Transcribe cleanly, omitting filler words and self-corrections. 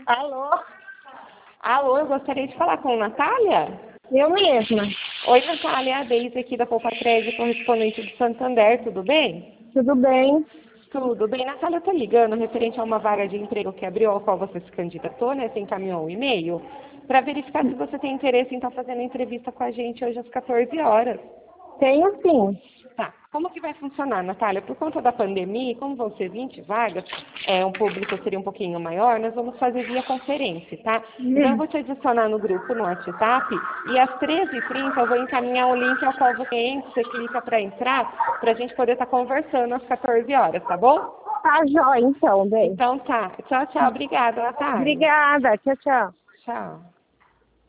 Alô? Alô, eu gostaria de falar com a Natália. Eu mesma. Oi, Natália, é a Deise aqui da Poupa Crédito, correspondente do Santander, tudo bem? Tudo bem? Tudo bem, Natália, eu tô ligando referente a uma vaga de emprego que abriu, ao qual você se candidatou, né? Você encaminhou um e-mail, para verificar se você tem interesse em estar fazendo a entrevista com a gente hoje às 14 horas. Tenho sim. Tá, como que vai funcionar, Natália? Por conta da pandemia, como vão ser 20 vagas, um público seria um pouquinho maior, nós vamos fazer via conferência, tá? Então eu vou te adicionar no grupo, no WhatsApp, e às 13h30 eu vou encaminhar o link ao qual você entra, você clica para entrar, para a gente poder estar conversando às 14 horas, tá bom? Tá jóia então, bem. Então tá. Tchau, tchau. Obrigada, Natália. Obrigada. Tchau, tchau. Tchau.